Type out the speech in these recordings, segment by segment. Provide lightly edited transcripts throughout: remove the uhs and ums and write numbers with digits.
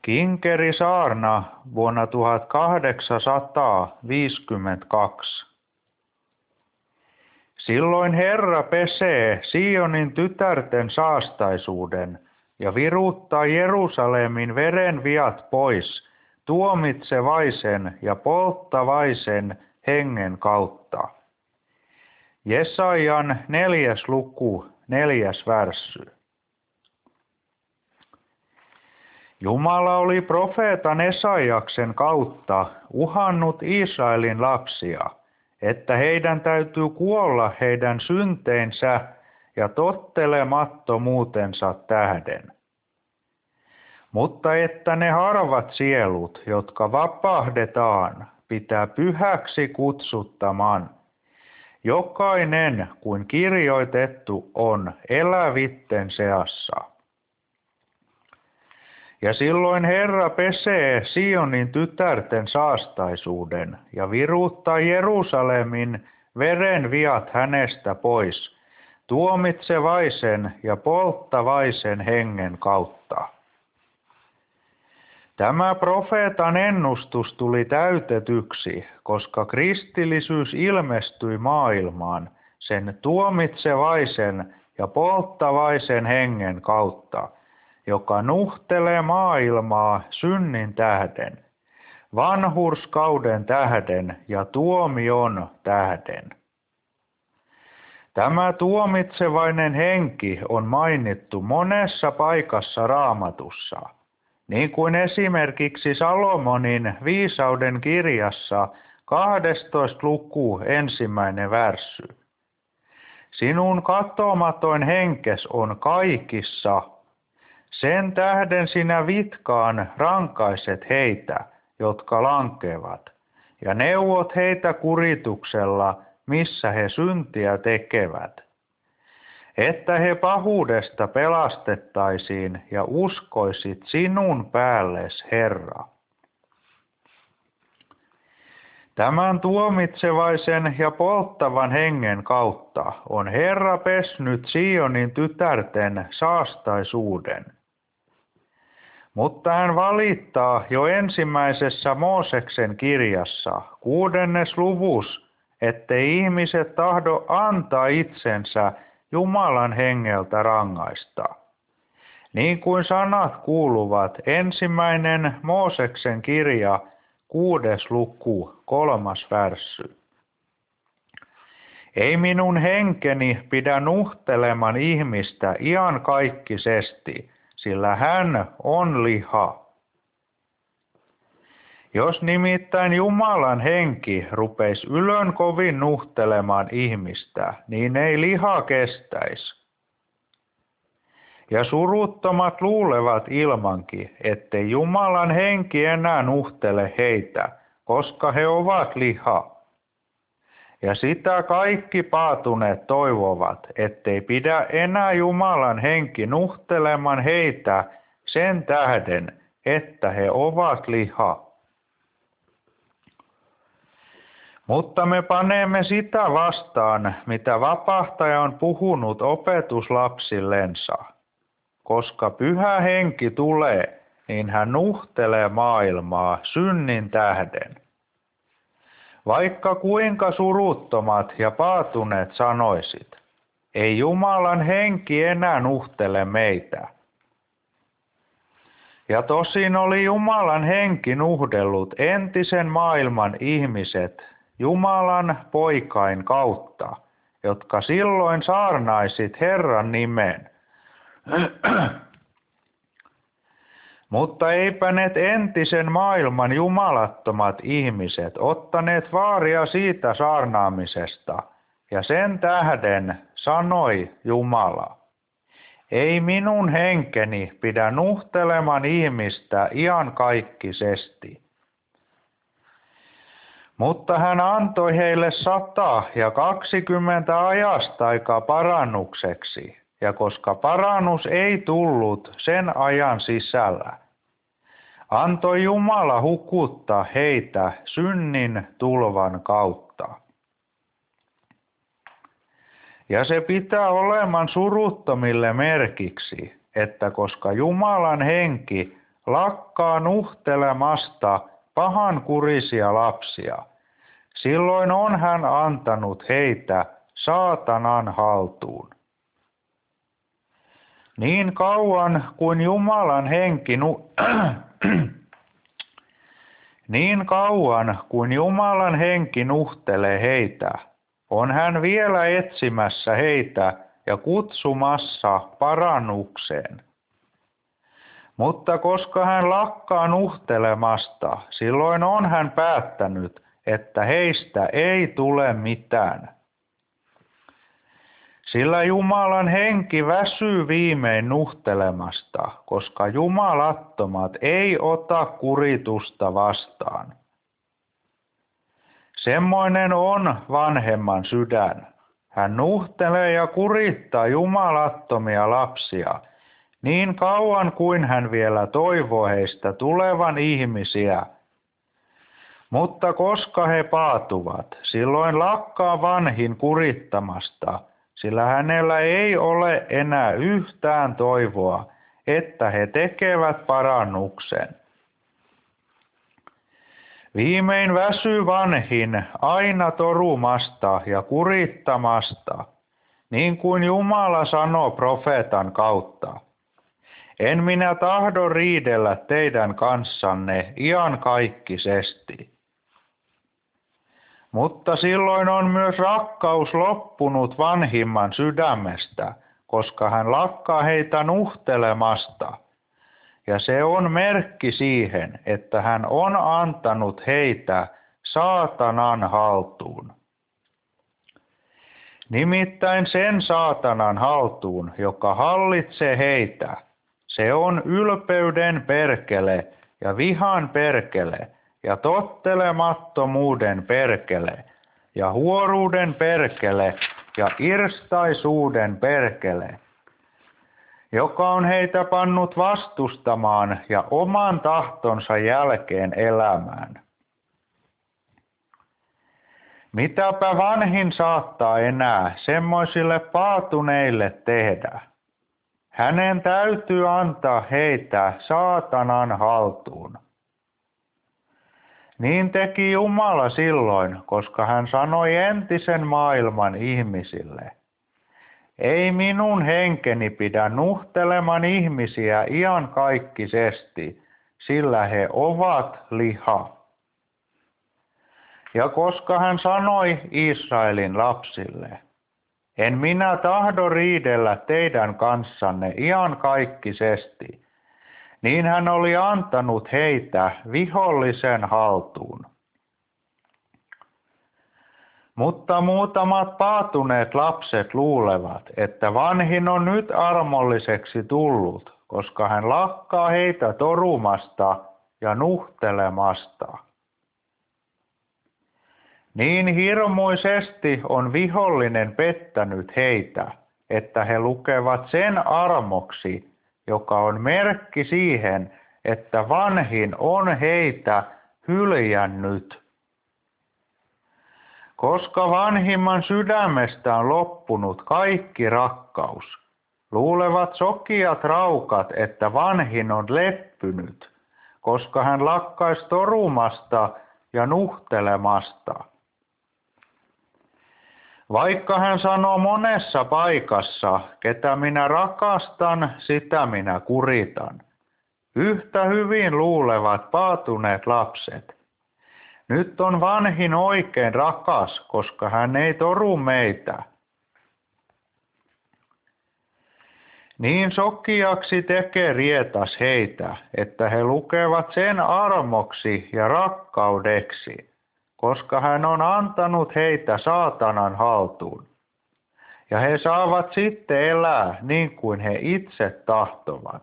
Kinkerisaarna vuonna 1852. Silloin Herra pesee Sionin tytärten saastaisuuden ja viruuttaa Jerusalemin verenviat pois tuomitsevaisen ja polttavaisen hengen kautta. Jesajan 4. luku, 4. värssy. Jumala oli profeetan Esaiaksen kautta uhannut Israelin lapsia, että heidän täytyy kuolla heidän synteinsä ja tottelemattomuutensa tähden. Mutta että ne harvat sielut, jotka vapahdetaan, pitää pyhäksi kutsuttaman. Jokainen, kuin kirjoitettu on, elävitten seassa. Ja silloin Herra pesee Sionin tytärten saastaisuuden ja viruuttaa Jerusalemin verenviat hänestä pois, tuomitsevaisen ja polttavaisen hengen kautta. Tämä profeetan ennustus tuli täytetyksi, koska kristillisyys ilmestyi maailmaan sen tuomitsevaisen ja polttavaisen hengen kautta, joka nuhtelee maailmaa synnin tähden, vanhurskauden tähden ja tuomion tähden. Tämä tuomitsevainen henki on mainittu monessa paikassa Raamatussa, niin kuin esimerkiksi Salomonin viisauden kirjassa 12. luku 1. värssy. Sinun kattomatoin henkes on kaikissa. Sen tähden sinä vitkaan rankaiset heitä, jotka lankevat, ja neuvot heitä kurituksella, missä he syntiä tekevät, että he pahuudesta pelastettaisiin ja uskoisit sinun päälles, Herra. Tämän tuomitsevaisen ja polttavan hengen kautta on Herra pesnyt Sionin tytärten saastaisuuden. Mutta hän valittaa jo ensimmäisessä Mooseksen kirjassa 6. luvus, ettei ihmiset tahdo antaa itsensä Jumalan hengeltä rangaista. Niin kuin sanat kuuluvat 1. Mooseksen kirja 6. luku 3. värssy. Ei minun henkeni pidä nuhteleman ihmistä iankaikkisesti, sillä hän on liha. Jos nimittäin Jumalan henki rupeisi ylön kovin nuhtelemaan ihmistä, niin ei liha kestäisi. Ja suruttomat luulevat ilmankin, ettei Jumalan henki enää nuhtele heitä, koska he ovat liha. Ja sitä kaikki paatuneet toivovat, ettei pidä enää Jumalan henki nuhteleman heitä sen tähden, että he ovat liha. Mutta me panemme sitä vastaan, mitä vapahtaja on puhunut opetuslapsillensa. Koska pyhä henki tulee, niin hän nuhtelee maailmaa synnin tähden. Vaikka kuinka suruttomat ja paatuneet sanoisit, ei Jumalan henki enää nuhtele meitä. Ja tosin oli Jumalan henki nuhdellut entisen maailman ihmiset Jumalan poikain kautta, jotka silloin saarnaisit Herran nimen. Mutta eipä ne entisen maailman jumalattomat ihmiset ottaneet vaaria siitä saarnaamisesta, ja sen tähden sanoi Jumala, ei minun henkeni pidä nuhteleman ihmistä iankaikkisesti. Mutta hän antoi heille 120 ajastaikaa parannukseksi, ja koska parannus ei tullut sen ajan sisällä, antoi Jumala hukuttaa heitä synnin tulvan kautta. Ja se pitää oleman suruttomille merkiksi, että koska Jumalan henki lakkaa nuhtelemasta pahankurisia lapsia, silloin on hän antanut heitä saatanan haltuun. Niin kauan kuin Jumalan henki nuhtelee heitä, on hän vielä etsimässä heitä ja kutsumassa parannukseen. Mutta koska hän lakkaa nuhtelemasta, silloin on hän päättänyt, että heistä ei tule mitään. Sillä Jumalan henki väsyy viimein nuhtelemasta, koska jumalattomat ei ota kuritusta vastaan. Semmoinen on vanhemman sydän. Hän nuhtelee ja kurittaa jumalattomia lapsia, niin kauan kuin hän vielä toivoo heistä tulevan ihmisiä. Mutta koska he paatuvat, silloin lakkaa vanhin kurittamasta, sillä hänellä ei ole enää yhtään toivoa, että he tekevät parannuksen. Viimein väsyy vanhin aina torumasta ja kurittamasta, niin kuin Jumala sanoo profeetan kautta. En minä tahdo riidellä teidän kanssanne iankaikkisesti. Mutta silloin on myös rakkaus loppunut vanhimman sydämestä, koska hän lakkaa heitä nuhtelemasta. Ja se on merkki siihen, että hän on antanut heitä saatanan haltuun. Nimittäin sen saatanan haltuun, joka hallitsee heitä, se on ylpeyden perkele ja vihan perkele ja tottelemattomuuden perkele ja huoruuden perkele ja irstaisuuden perkele, joka on heitä pannut vastustamaan ja oman tahtonsa jälkeen elämään. Mitäpä vanhin saattaa enää semmoisille paatuneille tehdä? Hänen täytyy antaa heitä saatanan haltuun. Niin teki Jumala silloin, koska hän sanoi entisen maailman ihmisille: ei minun henkeni pidä nuhteleman ihmisiä iankaikkisesti, sillä he ovat liha. Ja koska hän sanoi Israelin lapsille: en minä tahdo riidellä teidän kanssanne iankaikkisesti, niin hän oli antanut heitä vihollisen haltuun. Mutta muutamat paatuneet lapset luulevat, että vanhin on nyt armolliseksi tullut, koska hän lakkaa heitä torumasta ja nuhtelemasta. Niin hirmuisesti on vihollinen pettänyt heitä, että he lukevat sen armoksi, joka on merkki siihen, että vanhin on heitä hyljännyt. Koska vanhimman sydämestä on loppunut kaikki rakkaus, luulevat sokeat raukat, että vanhin on leppynyt, koska hän lakkaisi torumasta ja nuhtelemasta. Vaikka hän sanoo monessa paikassa, ketä minä rakastan, sitä minä kuritan. Yhtä hyvin luulevat paatuneet lapset: nyt on vanhin oikein rakas, koska hän ei toru meitä. Niin sokeaksi tekee rietas heitä, että he lukevat sen armoksi ja rakkaudeksi, koska hän on antanut heitä saatanan haltuun. Ja he saavat sitten elää niin kuin he itse tahtovat.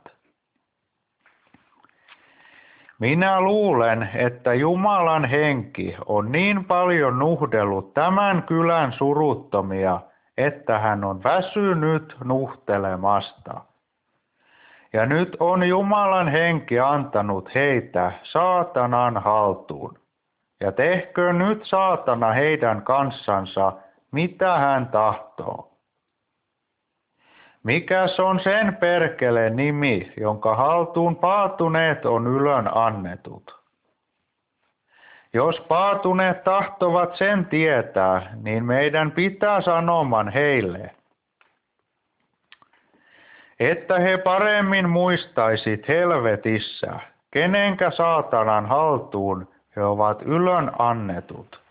Minä luulen, että Jumalan henki on niin paljon nuhdellut tämän kylän suruttomia, että hän on väsynyt nuhtelemasta. Ja nyt on Jumalan henki antanut heitä saatanan haltuun. Ja tehköön nyt saatana heidän kanssansa, mitä hän tahtoo. Mikäs on sen perkeleen nimi, jonka haltuun paatuneet on ylön annetut? Jos paatuneet tahtovat sen tietää, niin meidän pitää sanoman heille, että he paremmin muistaisit helvetissä, kenenkä saatanan haltuun he ovat ylön annetut.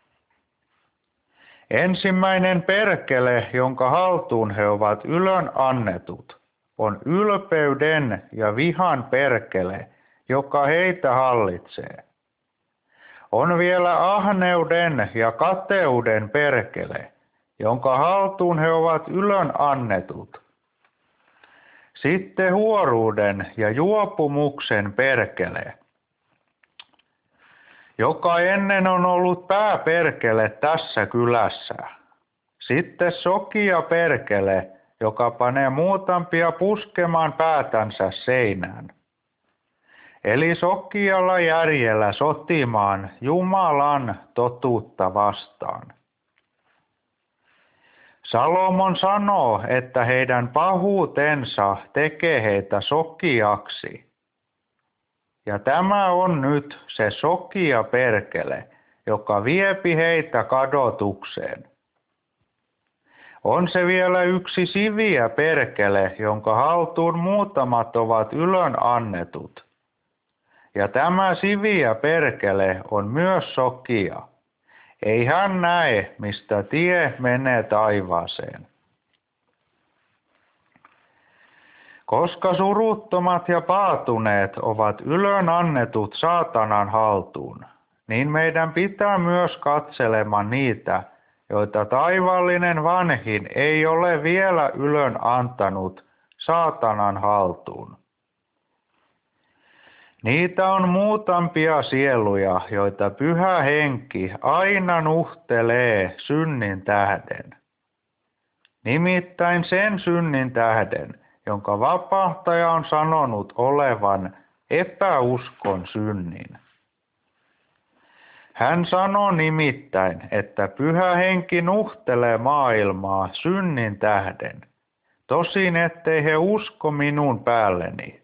Ensimmäinen perkele, jonka haltuun he ovat ylön annetut, on ylpeyden ja vihan perkele, joka heitä hallitsee. On vielä ahneuden ja kateuden perkele, jonka haltuun he ovat ylön annetut. Sitten huoruuden ja juopumuksen perkele, joka ennen on ollut pääperkele tässä kylässä. Sitten sokia perkele, joka panee muutampia puskemaan päätänsä seinään. Eli sokialla järjellä sotimaan Jumalan totuutta vastaan. Salomon sanoo, että heidän pahuutensa tekee heitä sokiaksi. Ja tämä on nyt se sokia perkele, joka viepi heitä kadotukseen. On se vielä yksi siviä perkele, jonka haltuun muutamat ovat ylön annetut. Ja tämä siviä perkele on myös sokia. Ei hän näe, mistä tie menee taivaaseen. Koska suruttomat ja paatuneet ovat ylön annetut saatanan haltuun, niin meidän pitää myös katselemaan niitä, joita taivaallinen vanhin ei ole vielä ylön antanut saatanan haltuun. Niitä on muutamia sieluja, joita Pyhä Henki aina nuhtelee synnin tähden. Nimittäin sen synnin tähden, jonka vapahtaja on sanonut olevan epäuskon synnin. Hän sanoo nimittäin, että Pyhä Henki nuhtelee maailmaa synnin tähden, tosin ettei he usko minun päälleni.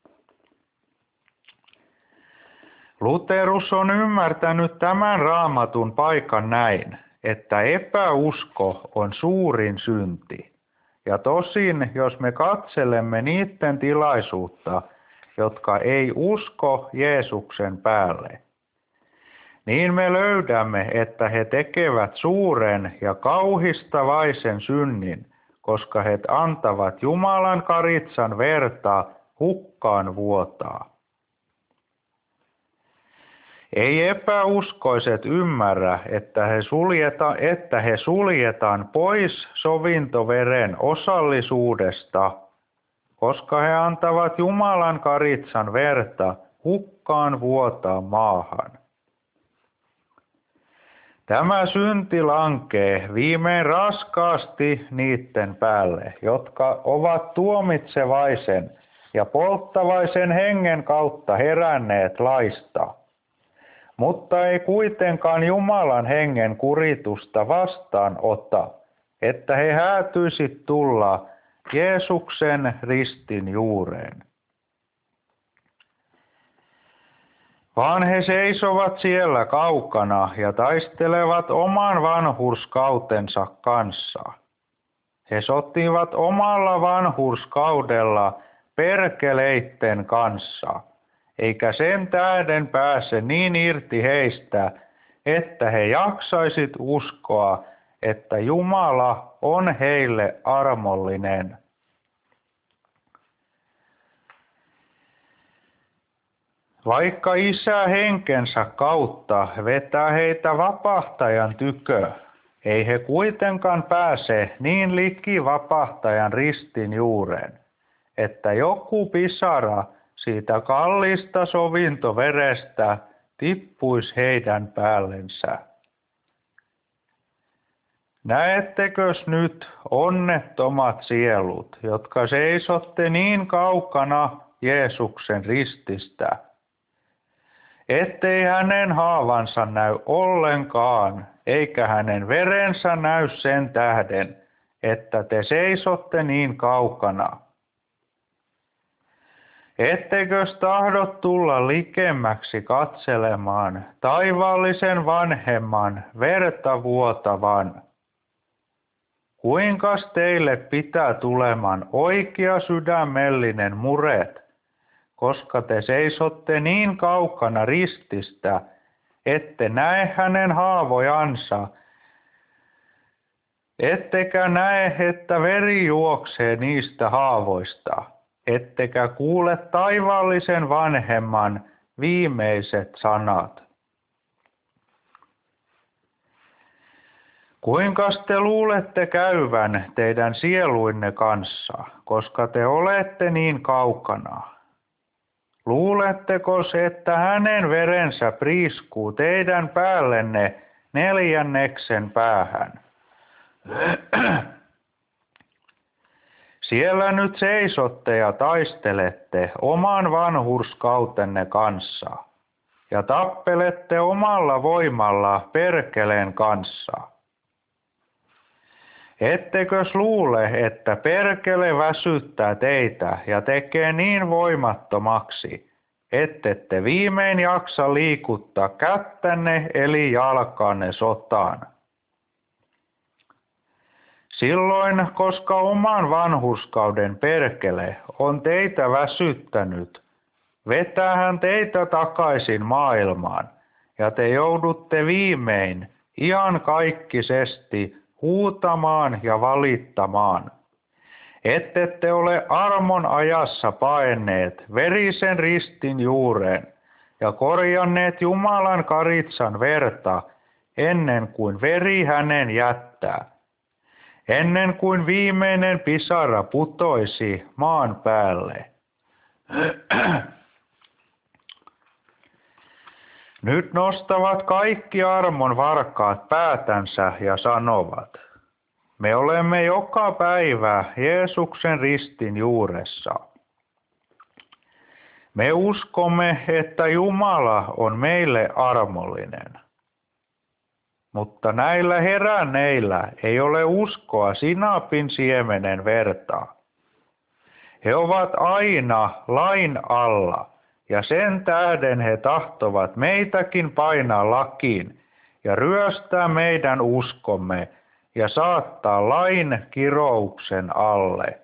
Luterus on ymmärtänyt tämän raamatun paikan näin, että epäusko on suurin synti. Ja tosin, jos me katselemme niiden tilaisuutta, jotka ei usko Jeesuksen päälle, niin me löydämme, että he tekevät suuren ja kauhistavaisen synnin, koska he antavat Jumalan karitsan verta hukkaan vuotaa. Ei epäuskoiset ymmärrä, että he suljetaan pois sovintoveren osallisuudesta, koska he antavat Jumalan karitsan verta hukkaan vuotaa maahan. Tämä synti lankee viimein raskaasti niiden päälle, jotka ovat tuomitsevaisen ja polttavaisen hengen kautta heränneet laista, mutta ei kuitenkaan Jumalan hengen kuritusta vastaan ota, että he häätyisit tulla Jeesuksen ristin juureen. Vaan he seisovat siellä kaukana ja taistelevat oman vanhurskautensa kanssa. He sotivat omalla vanhurskaudella perkeleitten kanssa, eikä sen tähden pääse niin irti heistä, että he jaksaisit uskoa, että Jumala on heille armollinen. Vaikka Isä henkensä kautta vetää heitä vapahtajan tykö, ei he kuitenkaan pääse niin liki vapahtajan ristin juureen, että joku pisara siitä kalliista sovintoverestä tippuisi heidän päällensä. Näettekös nyt onnettomat sielut, jotka seisotte niin kaukana Jeesuksen rististä, ettei hänen haavansa näy ollenkaan, eikä hänen verensä näy sen tähden, että te seisotte niin kaukana? Ettekös tahdot tulla likemmäksi katselemaan taivaallisen vanhemman verta vuotavan? Kuinkas teille pitää tulemaan oikea sydämellinen muret, koska te seisotte niin kaukana rististä, ette näe hänen haavojansa, ettekä näe, että veri juoksee niistä haavoista, ettekä kuule taivaallisen vanhemman viimeiset sanat. Kuinkas te luulette käyvän teidän sieluinne kanssa, koska te olette niin kaukana? Luulettekos, että hänen verensä priiskuu teidän päällenne 4. päähän? Siellä nyt seisotte ja taistelette oman vanhurskautenne kanssa ja tappelette omalla voimalla perkeleen kanssa. Ettekös luule, että perkele väsyttää teitä ja tekee niin voimattomaksi, ettette viimein jaksa liikuttaa kättänne eli jalkaanne sotaan? Silloin, koska oman vanhurskauden perkele on teitä väsyttänyt, vetää hän teitä takaisin maailmaan, ja te joudutte viimein iankaikkisesti huutamaan ja valittamaan. Ettette ole armon ajassa paenneet verisen ristin juureen ja korjanneet Jumalan karitsan verta ennen kuin veri hänen jättää, ennen kuin viimeinen pisara putoisi maan päälle. Nyt nostavat kaikki armon varkaat päätänsä ja sanovat, me olemme joka päivä Jeesuksen ristin juuressa. Me uskomme, että Jumala on meille armollinen. Mutta näillä heränneillä ei ole uskoa sinapin siemenen vertaa. He ovat aina lain alla, ja sen tähden he tahtovat meitäkin painaa lakiin ja ryöstää meidän uskomme ja saattaa lain kirouksen alle.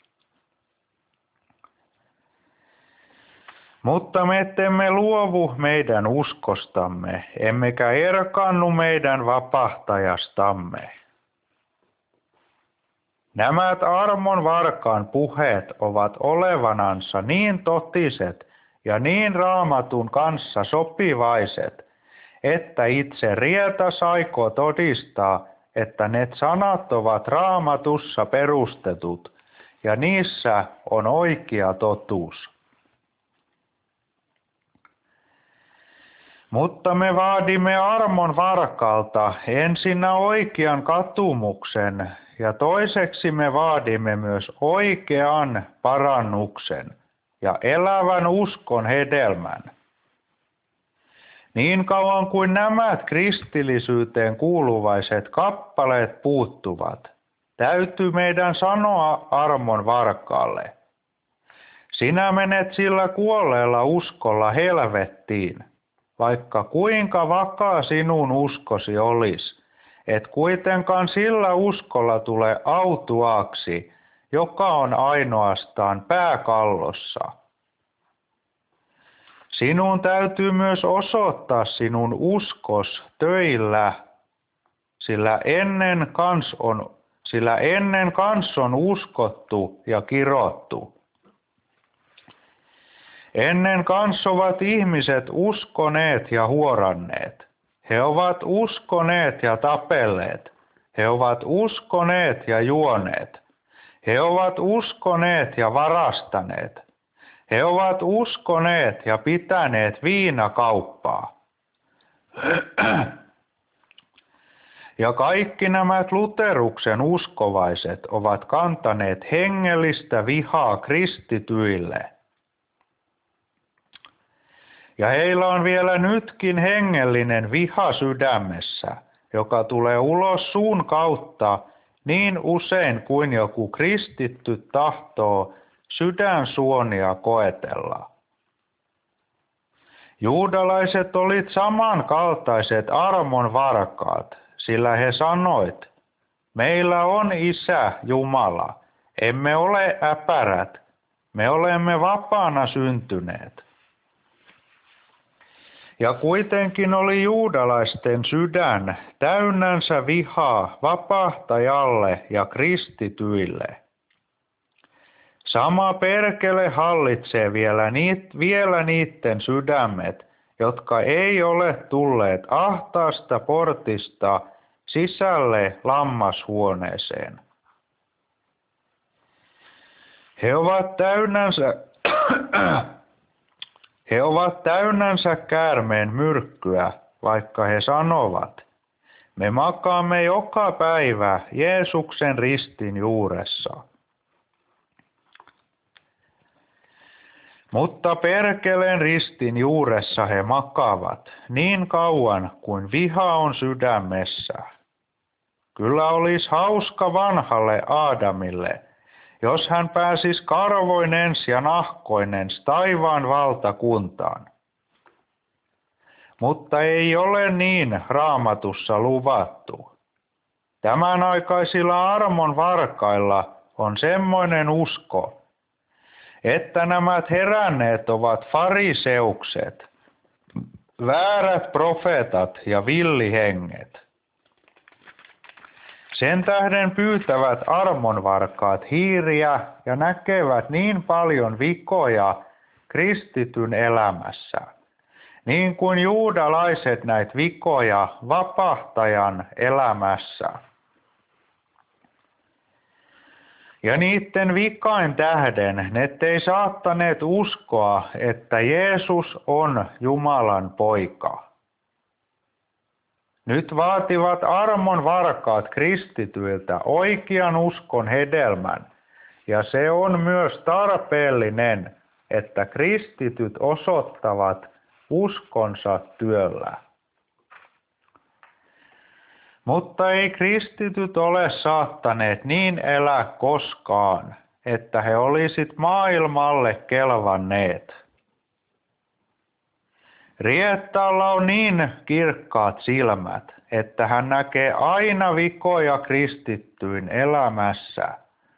Mutta me emme luovu meidän uskostamme, emmekä erkaannu meidän vapahtajastamme. Nämä armon varkaan puheet ovat olevanansa niin totiset ja niin Raamatun kanssa sopivaiset, että itse Rietas aikoo todistaa, että ne sanat ovat Raamatussa perustetut ja niissä on oikea totuus. Mutta me vaadimme armon varkalta ensinnä oikean katumuksen ja toiseksi me vaadimme myös oikean parannuksen ja elävän uskon hedelmän. Niin kauan kuin nämä kristillisyyteen kuuluvaiset kappaleet puuttuvat, täytyy meidän sanoa armon varkaalle: sinä menet sillä kuolleella uskolla helvettiin, vaikka kuinka vakaa sinun uskosi olisi, et kuitenkaan sillä uskolla tule autuaaksi, joka on ainoastaan pääkallossa. Sinun täytyy myös osoittaa sinun uskos töillä, sillä ennen kans on uskottu ja kirottu. Ennen kans ovat ihmiset uskoneet ja huoranneet. He ovat uskoneet ja tapelleet. He ovat uskoneet ja juoneet. He ovat uskoneet ja varastaneet. He ovat uskoneet ja pitäneet viinakauppaa. Ja kaikki nämä Luteruksen uskovaiset ovat kantaneet hengellistä vihaa kristityille. Ja heillä on vielä nytkin hengellinen viha sydämessä, joka tulee ulos suun kautta niin usein kuin joku kristitty tahtoo sydänsuonia koetella. Juudalaiset olit samankaltaiset armon varkaat, sillä he sanoit, meillä on Isä Jumala, emme ole äpärät, me olemme vapaana syntyneet. Ja kuitenkin oli juudalaisten sydän täynnänsä vihaa vapahtajalle ja kristityille. Sama perkele hallitsee vielä niitten sydämet, jotka ei ole tulleet ahtaasta portista sisälle lammashuoneeseen. He ovat täynnänsä käärmeen myrkkyä, vaikka he sanovat, me makaamme joka päivä Jeesuksen ristin juuressa. Mutta perkeleen ristin juuressa he makaavat niin kauan kuin viha on sydämessä. Kyllä olisi hauska vanhalle Aadamille, jos hän pääsisi karvoinens ja nahkoinens taivaan valtakuntaan. Mutta ei ole niin Raamatussa luvattu. Tämän aikaisilla armon varkailla on semmoinen usko, että nämä heränneet ovat fariseukset, väärät profeetat ja villihenget. Sen tähden pyytävät armonvarkaat hiiriä ja näkevät niin paljon vikoja kristityn elämässä, niin kuin juudalaiset näitä vikoja vapahtajan elämässä. Ja niiden vikain tähden ne ei saattaneet uskoa, että Jeesus on Jumalan poika. Nyt vaativat armon varkaat kristityiltä oikean uskon hedelmän, ja se on myös tarpeellinen, että kristityt osoittavat uskonsa työllä. Mutta ei kristityt ole saattaneet niin elää koskaan, että he olisit maailmalle kelvanneet. Riettaalla on niin kirkkaat silmät, että hän näkee aina vikoja kristittyyn elämässä.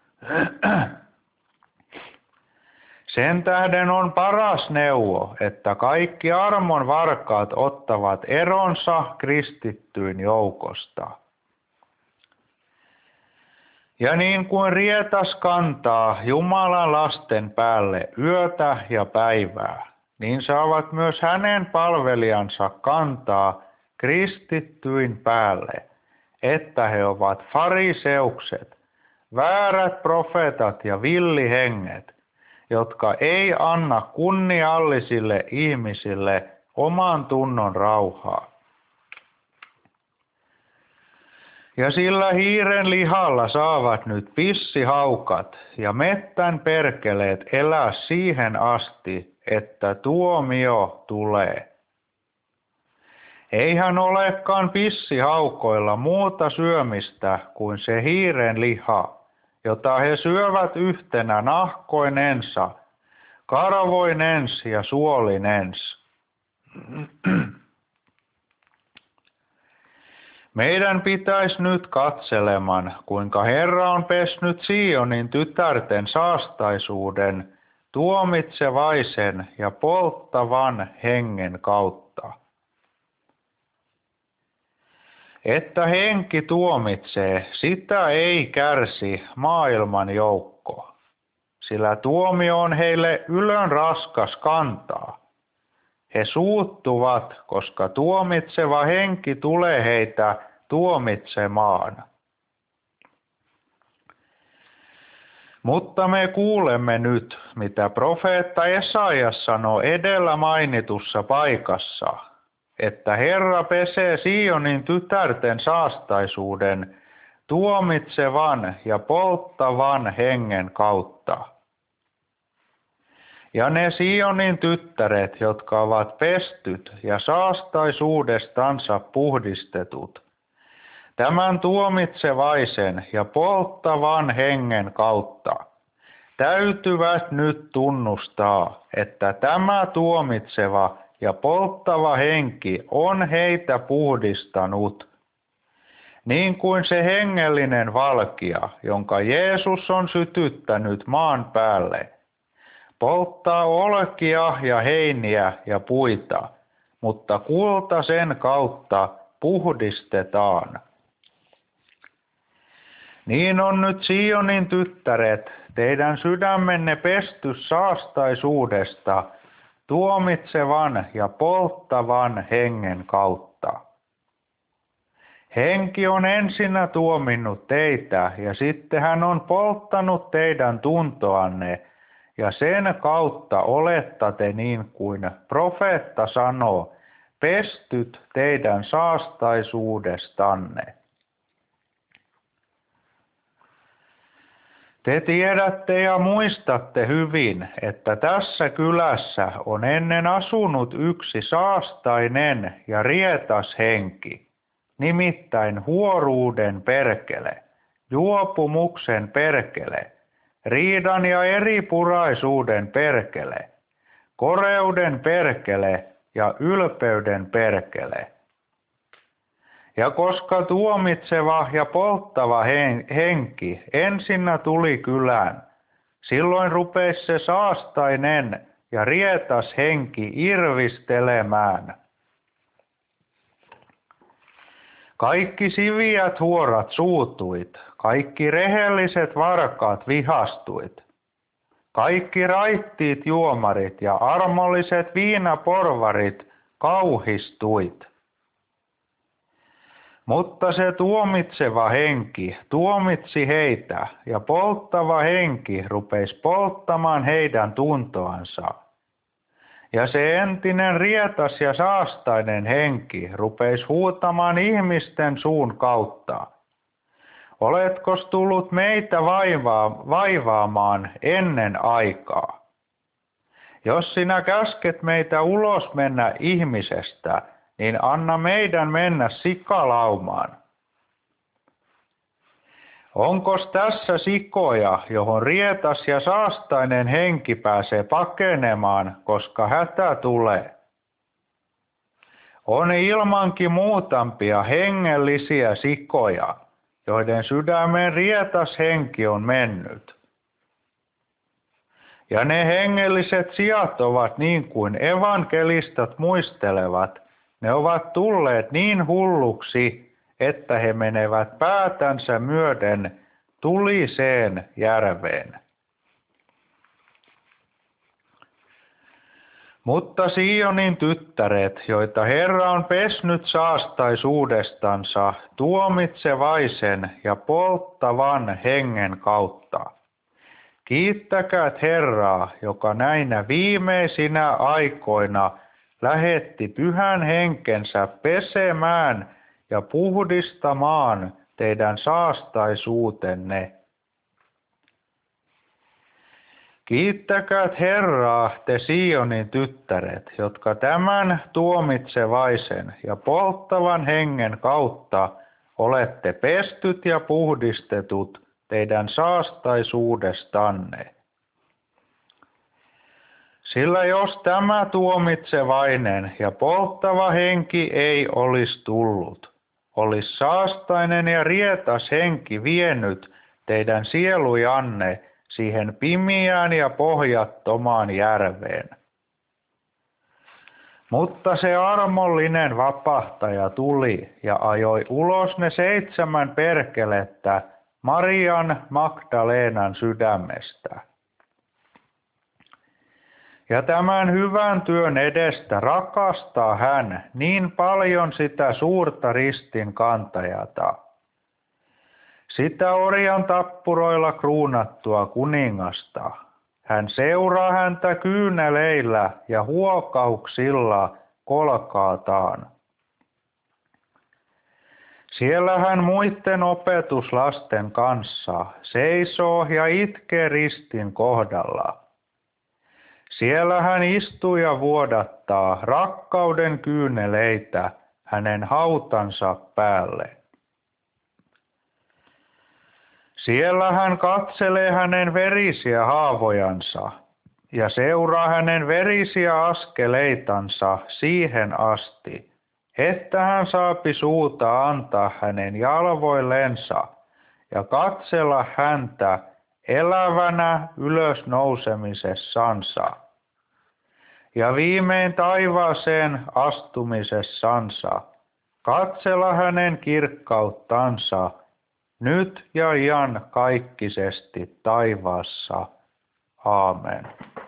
Sen tähden on paras neuvo, että kaikki armon varkaat ottavat eronsa kristittyyn joukosta. Ja niin kuin rietas kantaa Jumalan lasten päälle yötä ja päivää, niin saavat myös hänen palvelijansa kantaa kristittyin päälle, että he ovat fariseukset, väärät profeetat ja villihenget, jotka ei anna kunniallisille ihmisille oman tunnon rauhaa. Ja sillä hiiren lihalla saavat nyt pissihaukat ja mettän perkeleet elää siihen asti, että tuomio tulee. Eihän olekaan pissihaukoilla muuta syömistä kuin se hiiren liha, jota he syövät yhtenä nahkoinensa, karvoinens ja suolinens. Meidän pitäisi nyt katseleman, kuinka Herra on pesnyt Sionin tytärten saastaisuuden tuomitsevaisen ja polttavan hengen kautta. Että henki tuomitsee, sitä ei kärsi maailman joukko, sillä tuomio on heille ylön raskas kantaa. He suuttuvat, koska tuomitseva henki tulee heitä tuomitsemaan. Mutta me kuulemme nyt, mitä profeetta Esajas sanoo edellä mainitussa paikassa, että Herra pesee Sionin tytärten saastaisuuden tuomitsevan ja polttavan hengen kautta. Ja ne Sionin tyttäret, jotka ovat pestyt ja saastaisuudestansa puhdistetut, tämän tuomitsevaisen ja polttavan hengen kautta täytyvät nyt tunnustaa, että tämä tuomitseva ja polttava henki on heitä puhdistanut, niin kuin se hengellinen valkea, jonka Jeesus on sytyttänyt maan päälle, polttaa olkia ja heiniä ja puita, mutta kulta sen kautta puhdistetaan. Niin on nyt Sionin tyttäret, teidän sydämenne pesty saastaisuudesta tuomitsevan ja polttavan hengen kautta. Henki on ensinnä tuominnut teitä ja sitten hän on polttanut teidän tuntoanne ja sen kautta olettate niin kuin profeetta sanoo, pestyt teidän saastaisuudestanne. Te tiedätte ja muistatte hyvin, että tässä kylässä on ennen asunut yksi saastainen ja rietas henki, nimittäin huoruuden perkele, juopumuksen perkele, riidan ja eripuraisuuden perkele, koreuden perkele ja ylpeyden perkele. Ja koska tuomitseva ja polttava henki ensinnä tuli kylään, silloin rupesi se saastainen ja rietas henki irvistelemään. Kaikki siviät huorat suutuit, kaikki rehelliset varkaat vihastuit, kaikki raittiit juomarit ja armolliset viinaporvarit kauhistuit. Mutta se tuomitseva henki tuomitsi heitä ja polttava henki rupesi polttamaan heidän tuntoansa. Ja se entinen rietas ja saastainen henki rupesi huutamaan ihmisten suun kautta. Oletkos tullut meitä vaivaamaan ennen aikaa? Jos sinä käsket meitä ulos mennä ihmisestä, niin anna meidän mennä sikalaumaan. Onkos tässä sikoja, johon rietas ja saastainen henki pääsee pakenemaan, koska hätä tulee? On ilmankin muutampia hengellisiä sikoja, joiden sydämen rietas henki on mennyt. Ja ne hengelliset sijat ovat niin kuin evankelistat muistelevat, ne ovat tulleet niin hulluksi, että he menevät päätänsä myöden tuliseen järveen. Mutta Sionin tyttäret, joita Herra on pesnyt saastaisuudestansa tuomitsevaisen ja polttavan hengen kautta, kiittäkäät Herraa, joka näinä viimeisinä aikoina lähetti pyhän henkensä pesemään ja puhdistamaan teidän saastaisuutenne. Kiittäkäät Herraa, te Sionin tyttäret, jotka tämän tuomitsevaisen ja polttavan hengen kautta olette pestyt ja puhdistetut teidän saastaisuudestanne. Sillä jos tämä tuomitsevainen ja polttava henki ei olisi tullut, olisi saastainen ja rietas henki vienyt teidän sielujanne siihen pimiään ja pohjattomaan järveen. Mutta se armollinen vapahtaja tuli ja ajoi ulos ne 7 perkelettä Marian Magdalenan sydämestä. Ja tämän hyvän työn edestä rakastaa hän niin paljon sitä suurta ristin kantajata, sitä orjan tappuroilla kruunattua kuningasta. Hän seuraa häntä kyyneleillä ja huokauksilla Golgataan. Siellä hän muiden opetuslasten kanssa seisoo ja itkee ristin kohdalla. Siellä hän istuu ja vuodattaa rakkauden kyyneleitä hänen hautansa päälle. Siellä hän katselee hänen verisiä haavojansa ja seuraa hänen verisiä askeleitansa siihen asti, että hän saapi suuta antaa hänen jalvoillensa ja katsella häntä elävänä ylösnousemisessansa ja viimein taivaaseen astumisessansa katsella hänen kirkkauttansa nyt ja iankaikkisesti taivaassa. Aamen.